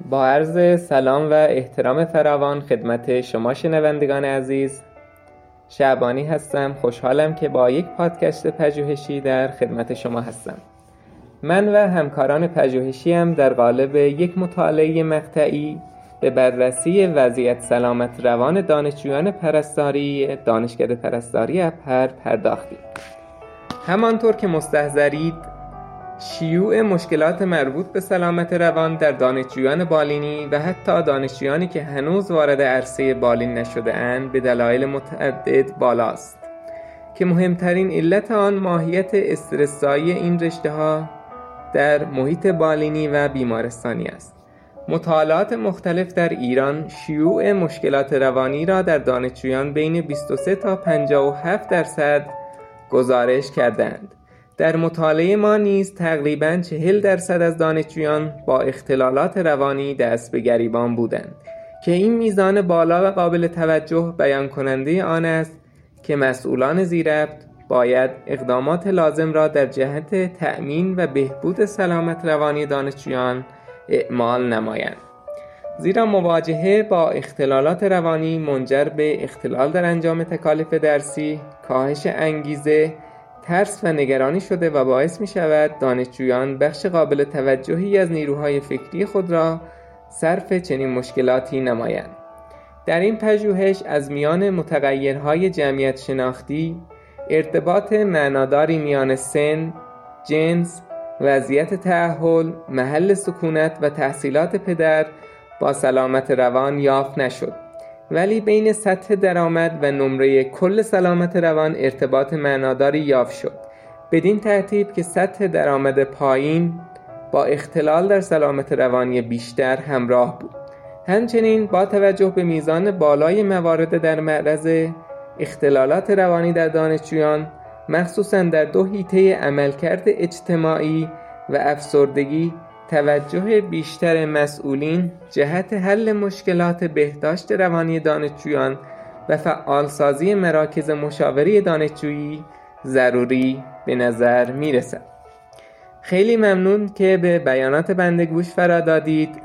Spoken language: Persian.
با عرض سلام و احترام فراوان خدمت شما شنوندگان عزیز، شعبانی هستم. خوشحالم که با یک پادکست پژوهشی در خدمت شما هستم. من و همکاران پژوهشیم در قالب یک مطالعه مقطعی به بررسی وضعیت سلامت روان دانشجویان پرستاری دانشکده پرستاری ابهر پرداختیم. همانطور که مستحضرید، شیوع مشکلات مربوط به سلامت روان در دانشجویان بالینی و حتی دانشجویانی که هنوز وارد عرصه بالین نشده اند به دلایل متعدد بالاست که مهمترین علت آن ماهیت استرسایی این رشته ها در محیط بالینی و بیمارستانی است. مطالعات مختلف در ایران شیوع مشکلات روانی را در دانشجویان بین 23 تا 57% گزارش کردند. در مطالعه ما نیز تقریباً 40% از دانشجویان با اختلالات روانی دست به گریبان بودند که این میزان بالا و قابل توجه بیان کننده آن است که مسئولان ذی‌ربط باید اقدامات لازم را در جهت تأمین و بهبود سلامت روانی دانشجویان اعمال نمایند، زیرا مواجهه با اختلالات روانی منجر به اختلال در انجام تکالیف درسی، کاهش انگیزه، ترس و نگرانی شده و باعث می شود دانشجویان بخش قابل توجهی از نیروهای فکری خود را صرف چنین مشکلاتی نمایند. در این پژوهش از میان متغیرهای جمعیت شناختی، ارتباط معناداری میان سن، جنس، وضعیت تأهل، محل سکونت و تحصیلات پدر با سلامت روان یافت نشد، ولی بین سطح درآمد و نمره کل سلامت روان ارتباط معناداری یافت شد، بدین ترتیب که سطح درآمد پایین با اختلال در سلامت روانی بیشتر همراه بود. همچنین با توجه به میزان بالای موارد در معرض اختلالات روانی در دانشجویان، مخصوصاً در 2 حیطه عملکرد اجتماعی و افسردگی، توجه بیشتر مسئولین جهت حل مشکلات بهداشت روانی دانشجویان و فعالسازی مراکز مشاوره دانشجویی ضروری به نظر می رسد. خیلی ممنون که به بیانات بنده گوش فرا دادید.